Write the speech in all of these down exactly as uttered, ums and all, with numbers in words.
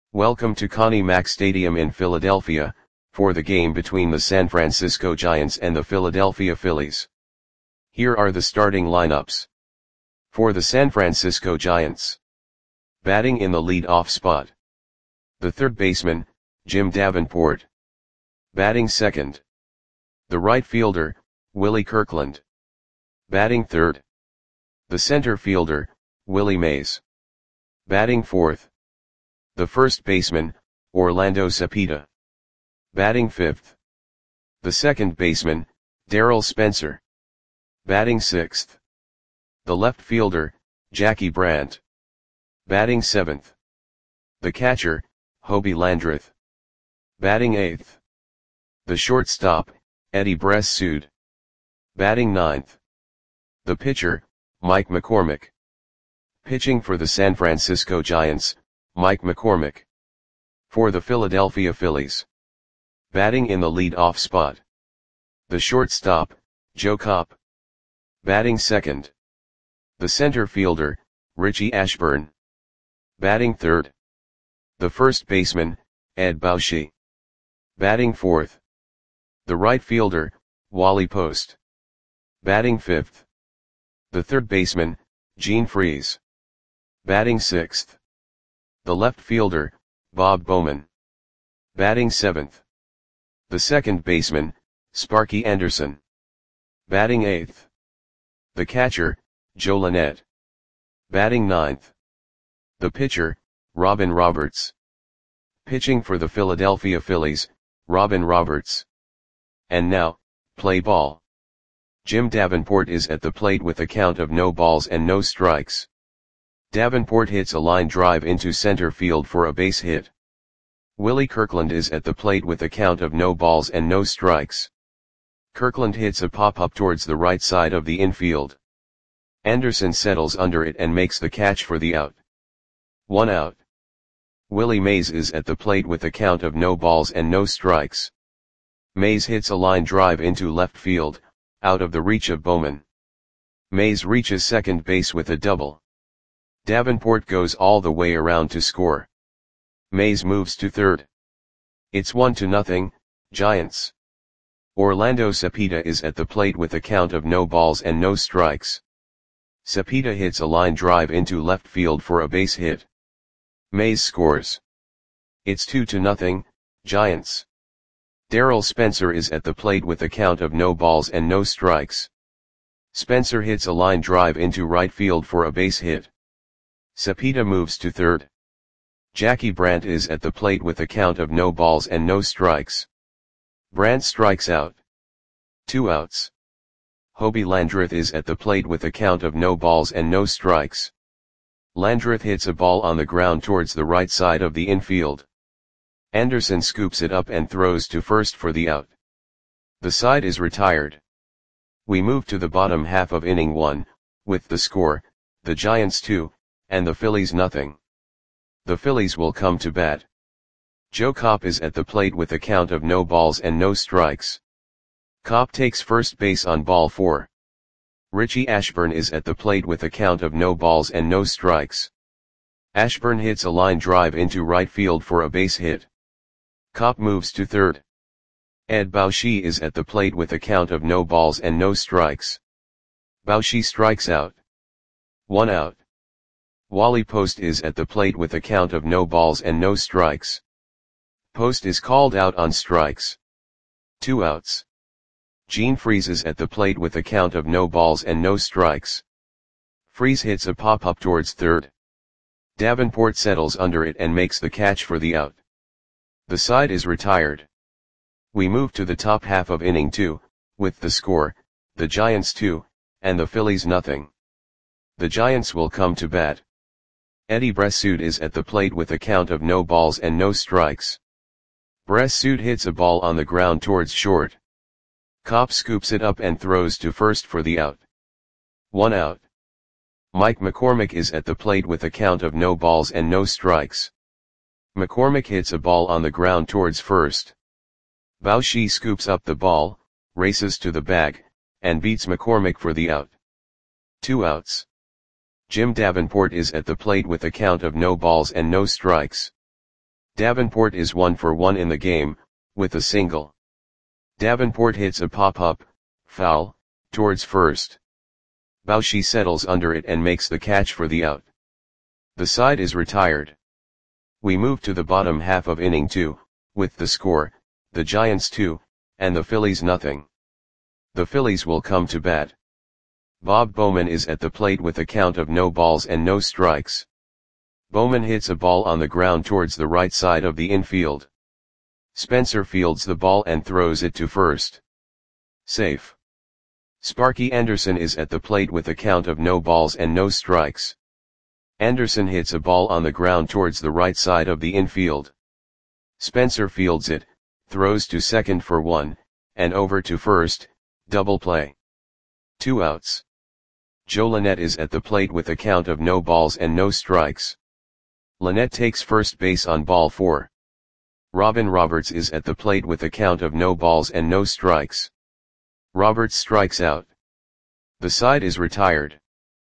Welcome to Connie Mack Stadium in Philadelphia, for the game between the San Francisco Giants and the Philadelphia Phillies. Here are the starting lineups. For the San Francisco Giants. Batting in the lead-off spot. The third baseman, Jim Davenport. Batting second. The right fielder, Willie Kirkland. Batting third. The center fielder, Willie Mays. Batting fourth. The first baseman, Orlando Cepeda. Batting fifth. The second baseman, Darryl Spencer. Batting sixth. The left fielder, Jackie Brandt. Batting seventh. The catcher, Hobie Landreth. Batting eighth. The shortstop, Eddie Bress-Sood. Batting ninth. The pitcher, Mike McCormick. Pitching for the San Francisco Giants, Mike McCormick. For the Philadelphia Phillies. Batting in the lead-off spot. The shortstop, Joe Kopp. Batting second. The center fielder, Richie Ashburn. Batting third. The first baseman, Ed Bauschy. Batting fourth. The right fielder, Wally Post. Batting fifth. The third baseman, Gene Freese. Batting sixth. The left fielder, Bob Bowman. Batting seventh. The second baseman, Sparky Anderson. Batting eighth. The catcher, Joe Lynette. Batting ninth. The pitcher, Robin Roberts. Pitching for the Philadelphia Phillies, Robin Roberts. And now, play ball. Jim Davenport is at the plate with a count of no balls and no strikes. Davenport hits a line drive into center field for a base hit. Willie Kirkland is at the plate with a count of no balls and no strikes. Kirkland hits a pop-up towards the right side of the infield. Anderson settles under it and makes the catch for the out. One out. Willie Mays is at the plate with a count of no balls and no strikes. Mays hits a line drive into left field, out of the reach of Bowman. Mays reaches second base with a double. Davenport goes all the way around to score. Mays moves to third. It's one to nothing, Giants. Orlando Cepeda is at the plate with a count of no balls and no strikes. Cepeda hits a line drive into left field for a base hit. Mays scores. It's two to nothing, Giants. Darryl Spencer is at the plate with a count of no balls and no strikes. Spencer hits a line drive into right field for a base hit. Cepeda moves to third. Jackie Brandt is at the plate with a count of no balls and no strikes. Brandt strikes out. Two outs. Hobie Landreth is at the plate with a count of no balls and no strikes. Landreth hits a ball on the ground towards the right side of the infield. Anderson scoops it up and throws to first for the out. The side is retired. We move to the bottom half of inning one, with the score, the Giants two, and the Phillies nothing. The Phillies will come to bat. Joe Kopp is at the plate with a count of no balls and no strikes. Kopp takes first base on ball four. Richie Ashburn is at the plate with a count of no balls and no strikes. Ashburn hits a line drive into right field for a base hit. Kopp moves to third. Ed Bauschy is at the plate with a count of no balls and no strikes. Bauschy strikes out. One out. Wally Post is at the plate with a count of no balls and no strikes. Post is called out on strikes. Two outs. Gene Freese is at the plate with a count of no balls and no strikes. Freese hits a pop-up towards third. Davenport settles under it and makes the catch for the out. The side is retired. We move to the top half of inning two, with the score, the Giants two, and the Phillies nothing. The Giants will come to bat. Eddie Bress-Sood is at the plate with a count of no balls and no strikes. Bress-Sood hits a ball on the ground towards short. Kopp scoops it up and throws to first for the out. One out. Mike McCormick is at the plate with a count of no balls and no strikes. McCormick hits a ball on the ground towards first. Bauschy scoops up the ball, races to the bag, and beats McCormick for the out. Two outs. Jim Davenport is at the plate with a count of no balls and no strikes. Davenport is one for one in the game, with a single. Davenport hits a pop-up, foul, towards first. Baushi settles under it and makes the catch for the out. The side is retired. We move to the bottom half of inning two, with the score, the Giants two, and the Phillies nothing. The Phillies will come to bat. Bob Bowman is at the plate with a count of no balls and no strikes. Bowman hits a ball on the ground towards the right side of the infield. Spencer fields the ball and throws it to first. Safe. Sparky Anderson is at the plate with a count of no balls and no strikes. Anderson hits a ball on the ground towards the right side of the infield. Spencer fields it, throws to second for one, and over to first, double play. Two outs. Joe Lynette is at the plate with a count of no balls and no strikes. Lynette takes first base on ball four. Robin Roberts is at the plate with a count of no balls and no strikes. Roberts strikes out. The side is retired.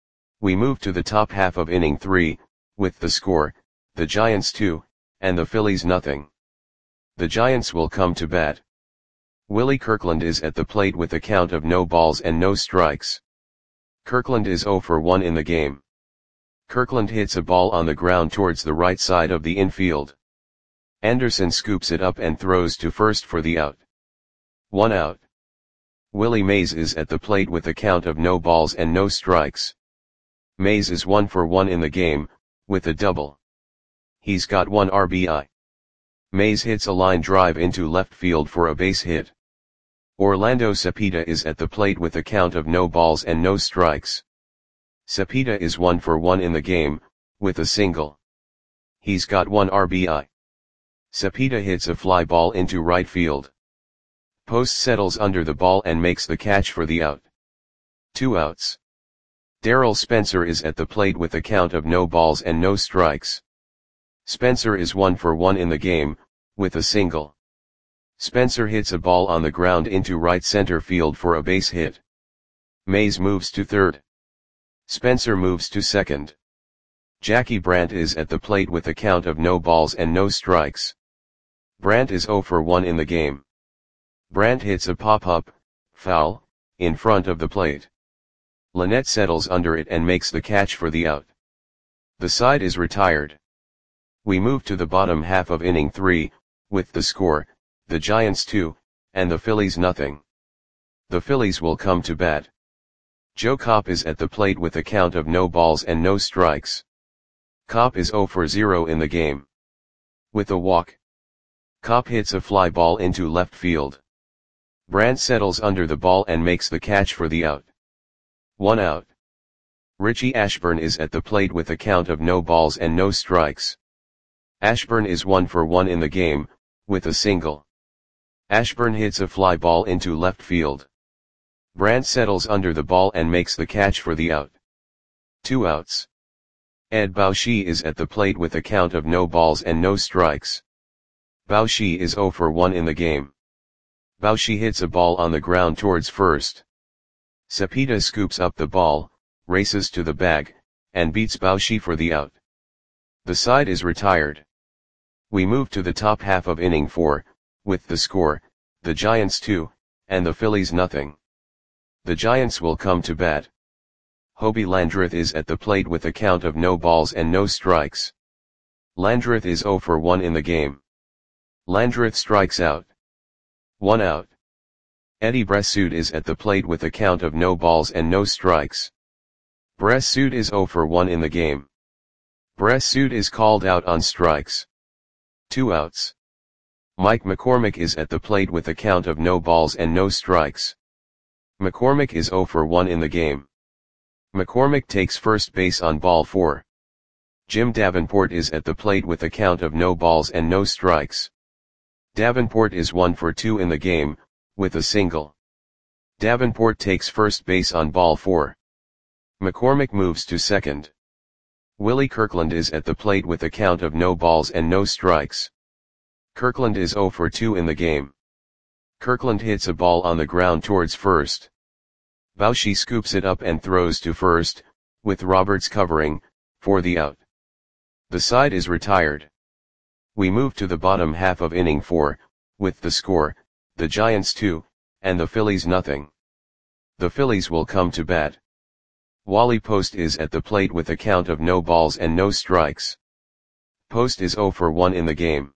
We move to the top half of inning three, with the score, the Giants two, and the Phillies nothing. The Giants will come to bat. Willie Kirkland is at the plate with a count of no balls and no strikes. Kirkland is zero for one in the game. Kirkland hits a ball on the ground towards the right side of the infield. Anderson scoops it up and throws to first for the out. One out. Willie Mays is at the plate with a count of no balls and no strikes. Mays is one for one in the game, with a double. He's got one R B I. Mays hits a line drive into left field for a base hit. Orlando Cepeda is at the plate with a count of no balls and no strikes. Cepeda is one for one in the game, with a single. He's got one R B I. Cepeda hits a fly ball into right field. Post settles under the ball and makes the catch for the out. Two outs. Darrell Spencer is at the plate with a count of no balls and no strikes. Spencer is one for one in the game, with a single. Spencer hits a ball on the ground into right center field for a base hit. Mays moves to third. Spencer moves to second. Jackie Brandt is at the plate with a count of no balls and no strikes. Brandt is zero for one in the game. Brandt hits a pop-up, foul, in front of the plate. Lynette settles under it and makes the catch for the out. The side is retired. We move to the bottom half of inning three, with the score, the Giants two, and the Phillies nothing. The Phillies will come to bat. Joe Kopp is at the plate with a count of no balls and no strikes. Kopp is zero for zero in the game. With a walk. Kopp hits a fly ball into left field. Brandt settles under the ball and makes the catch for the out. One out. Richie Ashburn is at the plate with a count of no balls and no strikes. Ashburn is one for one in the game, with a single. Ashburn hits a fly ball into left field. Brandt settles under the ball and makes the catch for the out. Two outs. Ed Baushi is at the plate with a count of no balls and no strikes. Baushi is zero for one in the game. Baushi hits a ball on the ground towards first. Cepeda scoops up the ball, races to the bag, and beats Baushi for the out. The side is retired. We move to the top half of inning four, with the score, the Giants two, and the Phillies nothing. The Giants will come to bat. Hobie Landreth is at the plate with a count of no balls and no strikes. Landreth is zero for one in the game. Landreth strikes out. One out. Eddie Bressoud is at the plate with a count of no balls and no strikes. Bressoud is zero for one in the game. Bressoud is called out on strikes. Two outs. Mike McCormick is at the plate with a count of no balls and no strikes. McCormick is zero for one in the game. McCormick takes first base on ball four. Jim Davenport is at the plate with a count of no balls and no strikes. Davenport is one for two in the game, with a single. Davenport takes first base on ball four. McCormick moves to second. Willie Kirkland is at the plate with a count of no balls and no strikes. Kirkland is zero for two in the game. Kirkland hits a ball on the ground towards first. Baushi scoops it up and throws to first, with Roberts covering, for the out. The side is retired. We move to the bottom half of inning four, with the score, the Giants two, and the Phillies nothing. The Phillies will come to bat. Wally Post is at the plate with a count of no balls and no strikes. Post is oh for one in the game.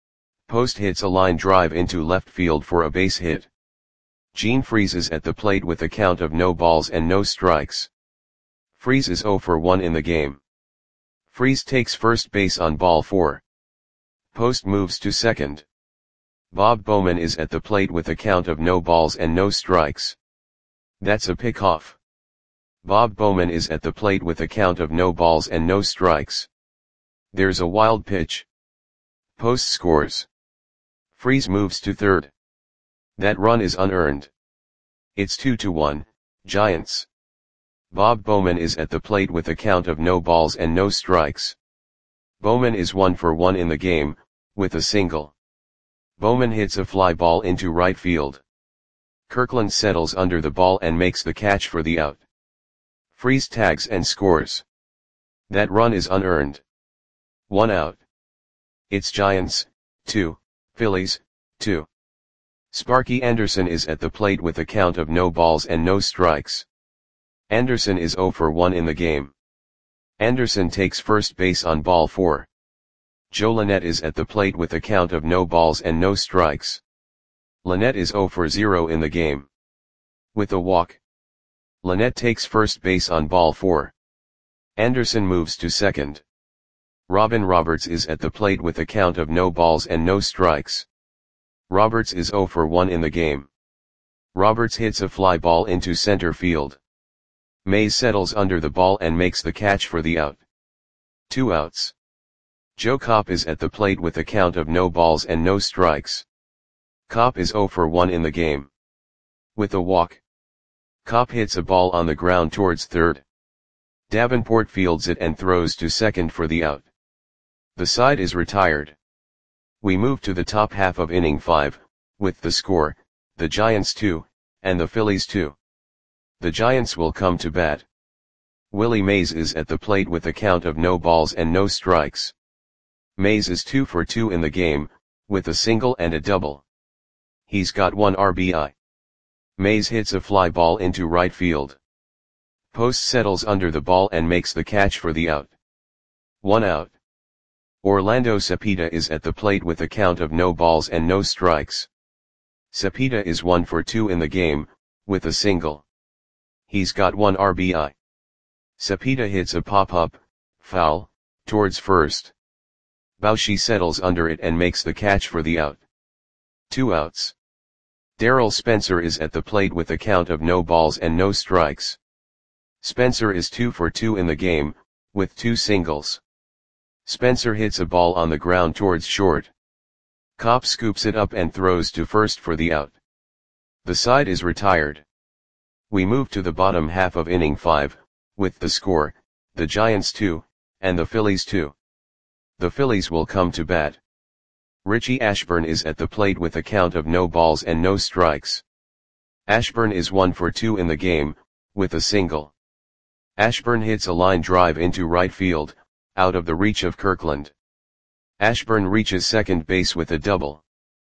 Post hits a line drive into left field for a base hit. Gene Freese is at the plate with a count of no balls and no strikes. Freese is oh for one in the game. Freese takes first base on ball four. Post moves to second. Bob Bowman is at the plate with a count of no balls and no strikes. That's a pickoff. Bob Bowman is at the plate with a count of no balls and no strikes. There's a wild pitch. Post scores. Freese moves to third. That run is unearned. It's two to one, Giants. Bob Bowman is at the plate with a count of no balls and no strikes. Bowman is one for one in the game, with a single. Bowman hits a fly ball into right field. Kirkland settles under the ball and makes the catch for the out. Freese tags and scores. That run is unearned. One out. It's Giants, two, Phillies, two. Sparky Anderson is at the plate with a count of no balls and no strikes. Anderson is oh for one in the game. Anderson takes first base on ball four. Joe Lynette is at the plate with a count of no balls and no strikes. Lynette is oh for zero in the game. With a walk. Lynette takes first base on ball four. Anderson moves to second. Robin Roberts is at the plate with a count of no balls and no strikes. Roberts is oh for one in the game. Roberts hits a fly ball into center field. Mays settles under the ball and makes the catch for the out. Two outs. Joe Kopp is at the plate with a count of no balls and no strikes. Kopp is oh for one in the game. With a walk. Kopp hits a ball on the ground towards third. Davenport fields it and throws to second for the out. The side is retired. We move to the top half of inning five, with the score, the Giants two, and the Phillies two. The Giants will come to bat. Willie Mays is at the plate with a count of no balls and no strikes. Mays is two for two in the game, with a single and a double. He's got one R B I. Mays hits a fly ball into right field. Post settles under the ball and makes the catch for the out. One out. Orlando Cepeda is at the plate with a count of no balls and no strikes. Cepeda is one for two in the game, with a single. He's got one R B I. Cepeda hits a pop-up, foul, towards first. Bauchi settles under it and makes the catch for the out. Two outs. Darrell Spencer is at the plate with a count of no balls and no strikes. Spencer is two for two in the game, with two singles. Spencer hits a ball on the ground towards short. Kopp scoops it up and throws to first for the out. The side is retired. We move to the bottom half of inning five, with the score, the Giants two, and the Phillies two. The Phillies will come to bat. Richie Ashburn is at the plate with a count of no balls and no strikes. Ashburn is one for two in the game, with a single. Ashburn hits a line drive into right field, out of the reach of Kirkland. Ashburn reaches second base with a double.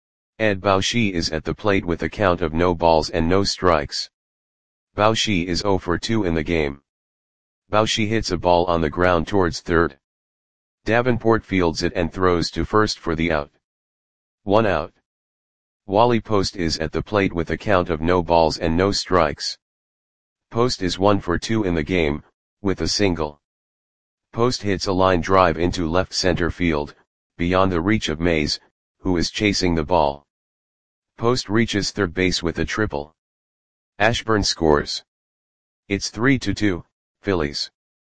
Ed Bauchi is at the plate with a count of no balls and no strikes. Bauchi is oh for two in the game. Bauchi hits a ball on the ground towards third. Davenport fields it and throws to first for the out. One out. Wally Post is at the plate with a count of no balls and no strikes. Post is one for two in the game, with a single. Post hits a line drive into left center field, beyond the reach of Mays, who is chasing the ball. Post reaches third base with a triple. Ashburn scores. It's three to two, Phillies.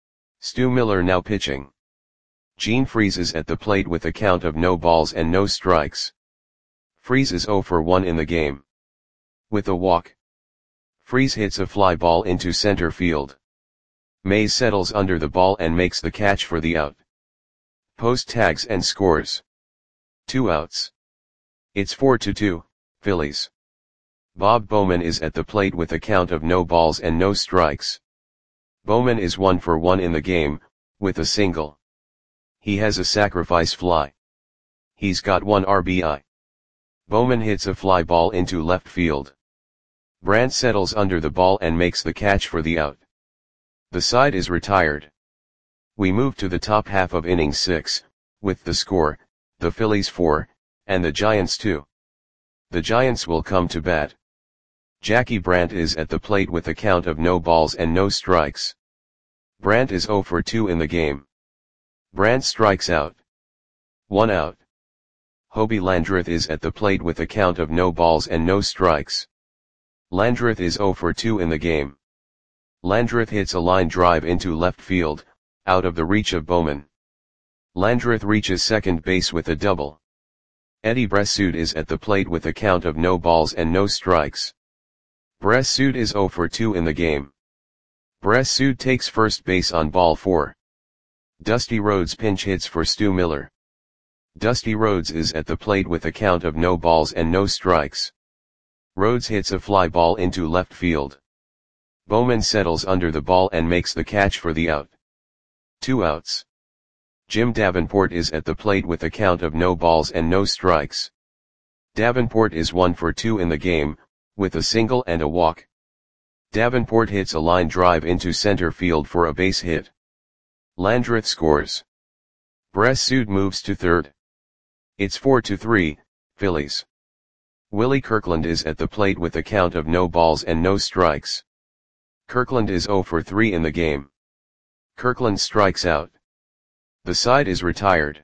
Stu Miller now pitching. Gene Freese is at the plate with a count of no balls and no strikes. Freese is oh for one in the game. With a walk. Freese hits a fly ball into center field. Mays settles under the ball and makes the catch for the out. Post tags and scores. Two outs. It's four to two, Phillies. Bob Bowman is at the plate with a count of no balls and no strikes. Bowman is one for one in the game, with a single. He has a sacrifice fly. He's got one R B I. Bowman hits a fly ball into left field. Brandt settles under the ball and makes the catch for the out. The side is retired. We move to the top half of inning six, with the score, the Phillies four, and the Giants two. The Giants will come to bat. Jackie Brandt is at the plate with a count of no balls and no strikes. Brandt is oh for two in the game. Brandt strikes out. One out. Hobie Landreth is at the plate with a count of no balls and no strikes. Landreth is oh for two in the game. Landreth hits a line drive into left field, out of the reach of Bowman. Landreth reaches second base with a double. Eddie Bressoud is at the plate with a count of no balls and no strikes. Bressoud is oh for two in the game. Bressoud takes first base on ball four. Dusty Rhodes pinch hits for Stu Miller. Dusty Rhodes is at the plate with a count of no balls and no strikes. Rhodes hits a fly ball into left field. Bowman settles under the ball and makes the catch for the out. Two outs. Jim Davenport is at the plate with a count of no balls and no strikes. Davenport is one for two in the game, with a single and a walk. Davenport hits a line drive into center field for a base hit. Landreth scores. Bressoud moves to third. It's four to three, Phillies. Willie Kirkland is at the plate with a count of no balls and no strikes. Kirkland is oh for three in the game. Kirkland strikes out. The side is retired.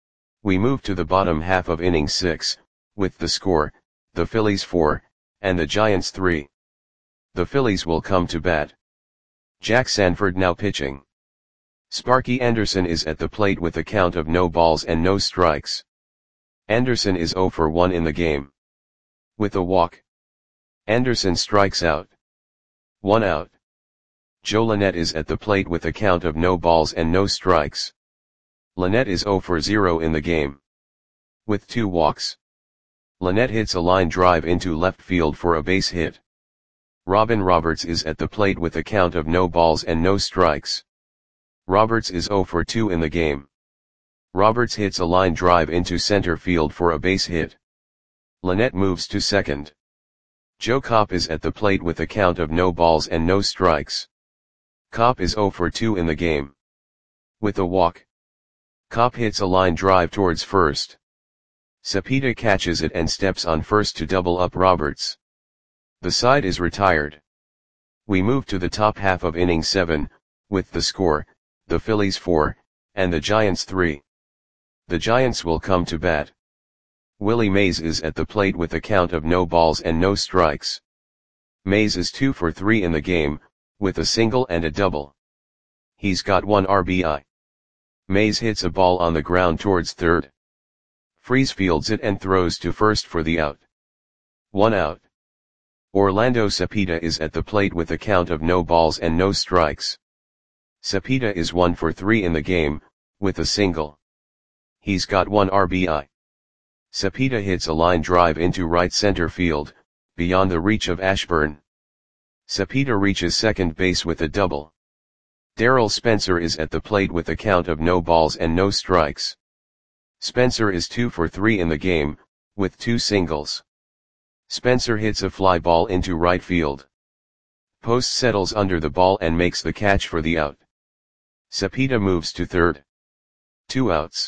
We move to the bottom half of inning six, with the score, the Phillies four, and the Giants three. The Phillies will come to bat. Jack Sanford now pitching. Sparky Anderson is at the plate with a count of no balls and no strikes. Anderson is oh for one in the game. With a walk. Anderson strikes out. One out. Joe Lynette is at the plate with a count of no balls and no strikes. Lynette is oh for zero in the game. With two walks. Lynette hits a line drive into left field for a base hit. Robin Roberts is at the plate with a count of no balls and no strikes. Roberts is oh for two in the game. Roberts hits a line drive into center field for a base hit. Lynette moves to second. Joe Kopp is at the plate with a count of no balls and no strikes. Kopp is oh for two in the game. With a walk. Kopp hits a line drive towards first. Cepeda catches it and steps on first to double up Roberts. The side is retired. We move to the top half of inning seven, with the score, the Phillies four, and the Giants three. The Giants will come to bat. Willie Mays is at the plate with a count of no balls and no strikes. Mays is two for three in the game, with a single and a double. He's got one R B I. Mays hits a ball on the ground towards third. Freese fields it and throws to first for the out. One out. Orlando Cepeda is at the plate with a count of no balls and no strikes. Cepeda is one for three in the game, with a single. He's got one R B I. Cepeda hits a line drive into right center field, beyond the reach of Ashburn. Cepeda reaches second base with a double. Darrell Spencer is at the plate with a count of no balls and no strikes. Spencer is two for three in the game, with two singles. Spencer hits a fly ball into right field. Post settles under the ball and makes the catch for the out. Cepeda moves to third. Two outs.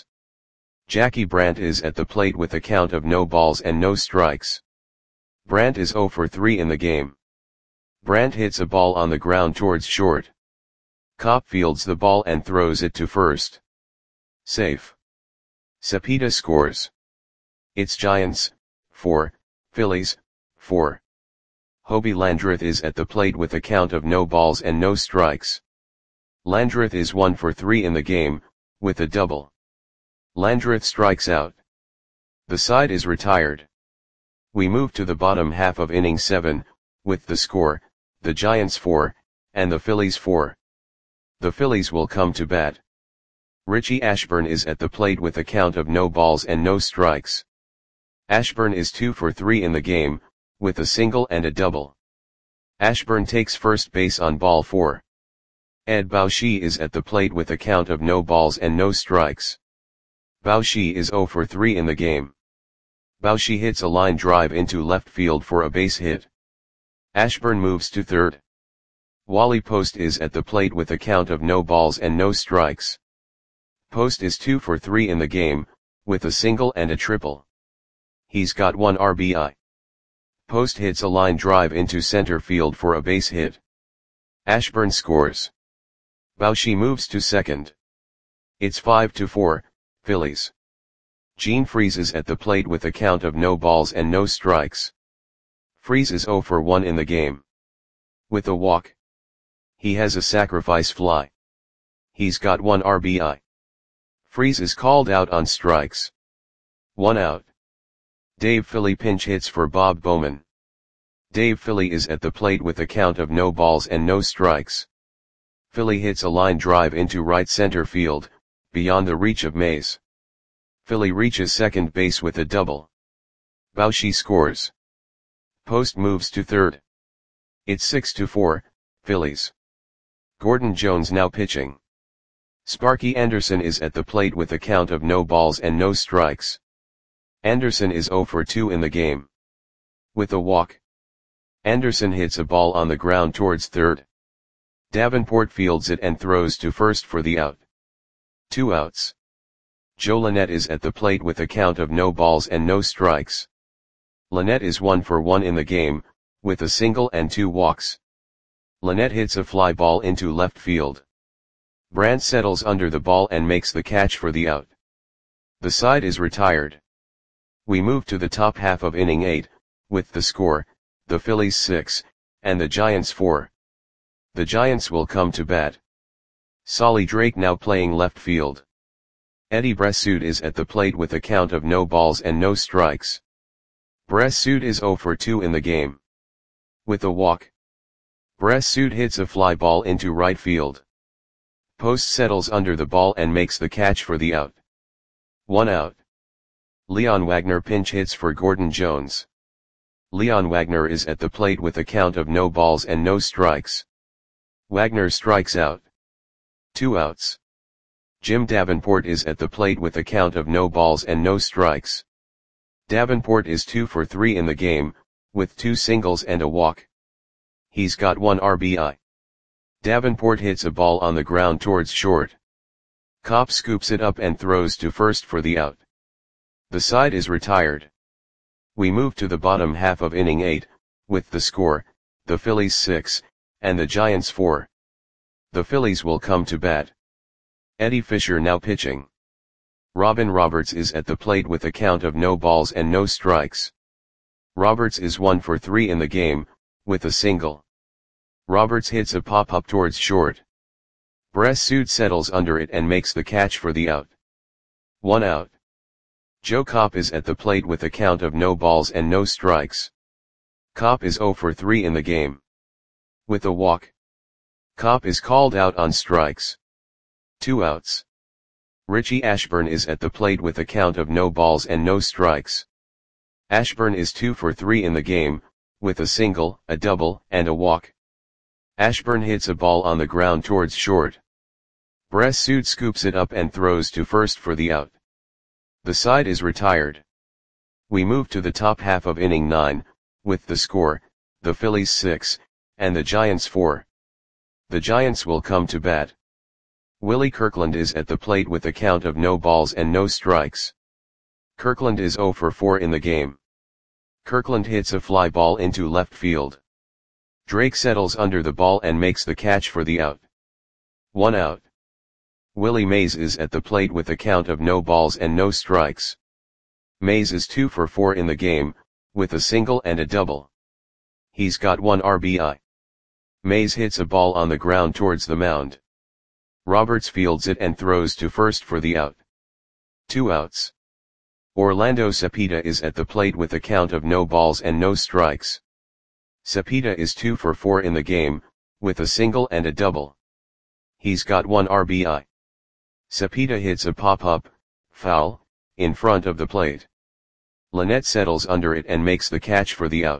Jackie Brandt is at the plate with a count of no balls and no strikes. Brandt is oh for three in the game. Brandt hits a ball on the ground towards short. Kopp fields the ball and throws it to first. Safe. Cepeda scores. It's Giants, four, Phillies, four. Hobie Landreth is at the plate with a count of no balls and no strikes. Landreth is one for three in the game, with a double. Landreth strikes out. The side is retired. We move to the bottom half of inning seven, with the score, the Giants four, and the Phillies four. The Phillies will come to bat. Richie Ashburn is at the plate with a count of no balls and no strikes. Ashburn is two for three in the game, with a single and a double. Ashburn takes first base on ball four. Ed Bauschy is at the plate with a count of no balls and no strikes. Bauchi is zero for three in the game. Bauchi hits a line drive into left field for a base hit. Ashburn moves to third. Wally Post is at the plate with a count of no balls and no strikes. Post is two for three in the game, with a single and a triple. He's got one R B I. Post hits a line drive into center field for a base hit. Ashburn scores. Bauchi moves to second. It's five to four, Phillies. Gene Freese is at the plate with a count of no balls and no strikes. Freese is zero for one in the game. With a walk. He has a sacrifice fly. He's got one R B I. Freese is called out on strikes. One out. Dave Philly pinch hits for Bob Bowman. Dave Philly is at the plate with a count of no balls and no strikes. Philly hits a line drive into right center field, beyond the reach of Mays. Philly reaches second base with a double. Bauchi scores. Post moves to third. It's six to four, Phillies. Gordon Jones now pitching. Sparky Anderson is at the plate with a count of no balls and no strikes. Anderson is zero for two in the game. With a walk. Anderson hits a ball on the ground towards third. Davenport fields it and throws to first for the out. Two outs. Joe Lynette is at the plate with a count of no balls and no strikes. Lynette is one for one in the game, with a single and two walks. Lynette hits a fly ball into left field. Brandt settles under the ball and makes the catch for the out. The side is retired. We move to the top half of inning eight, with the score, the Phillies six, and the Giants four. The Giants will come to bat. Solly Drake now playing left field. Eddie Bressoud is at the plate with a count of no balls and no strikes. Bressoud is zero for two in the game. With a walk. Bressoud hits a fly ball into right field. Post settles under the ball and makes the catch for the out. One out. Leon Wagner pinch hits for Gordon Jones. Leon Wagner is at the plate with a count of no balls and no strikes. Wagner strikes out. Two outs. Jim Davenport is at the plate with a count of no balls and no strikes. Davenport is two for three in the game, with two singles and a walk. He's got one R B I. Davenport hits a ball on the ground towards short. Kopp scoops it up and throws to first for the out. The side is retired. We move to the bottom half of inning eight, with the score, the Phillies six, and the Giants four. The Phillies will come to bat. Eddie Fisher now pitching. Robin Roberts is at the plate with a count of no balls and no strikes. Roberts is one for three in the game, with a single. Roberts hits a pop-up towards short. Bressoud settles under it and makes the catch for the out. One out. Joe Kopp is at the plate with a count of no balls and no strikes. Kopp is zero for three in the game. With a walk. Kopp is called out on strikes. Two outs. Richie Ashburn is at the plate with a count of no balls and no strikes. Ashburn is two for three in the game, with a single, a double, and a walk. Ashburn hits a ball on the ground towards short. Bressoud scoops it up and throws to first for the out. The side is retired. We move to the top half of inning nine, with the score, the Phillies six, and the Giants four. The Giants will come to bat. Willie Kirkland is at the plate with a count of no balls and no strikes. Kirkland is zero for four in the game. Kirkland hits a fly ball into left field. Drake settles under the ball and makes the catch for the out. One out. Willie Mays is at the plate with a count of no balls and no strikes. Mays is two for four in the game, with a single and a double. He's got one R B I. Mays hits a ball on the ground towards the mound. Roberts fields it and throws to first for the out. Two outs. Orlando Cepeda is at the plate with a count of no balls and no strikes. Cepeda is two for four in the game, with a single and a double. He's got one R B I. Cepeda hits a pop-up, foul, in front of the plate. Lynette settles under it and makes the catch for the out.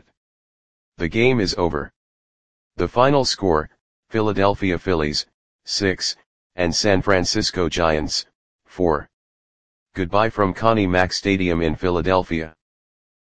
The game is over. The final score, Philadelphia Phillies, six, and San Francisco Giants, four. Goodbye from Connie Mack Stadium in Philadelphia.